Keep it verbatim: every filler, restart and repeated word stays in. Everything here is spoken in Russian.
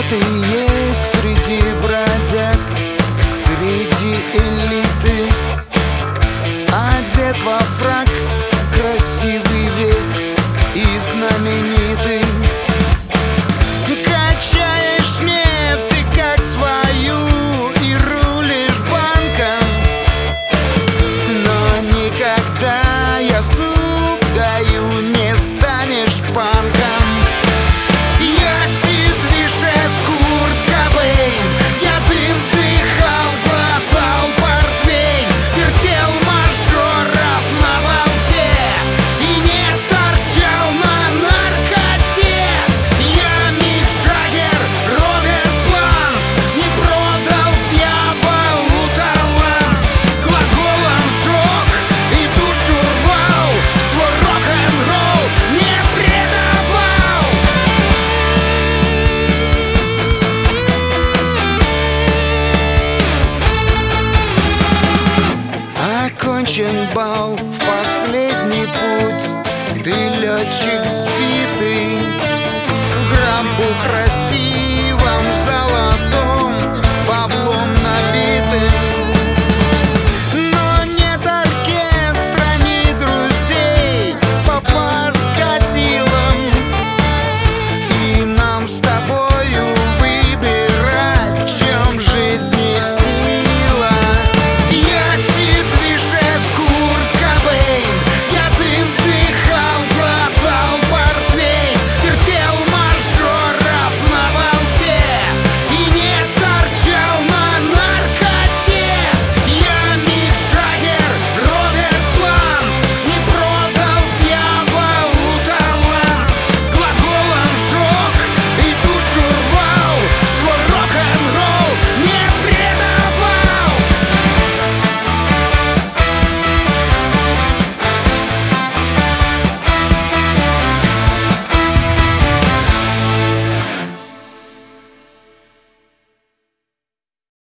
ты есть среди бродяг, среди элиты, одет во фрак, красивый весь и знаменитый. Качаешь нефть ты как свою и рулишь банком, но никогда, я зуб даю, не станешь панком. Окончен